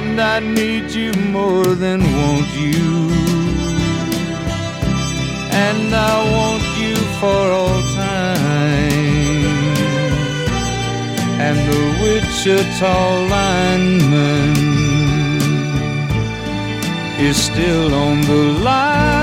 and I need you more than want you, and I want you for all time. And the Wichita lineman is still on the line.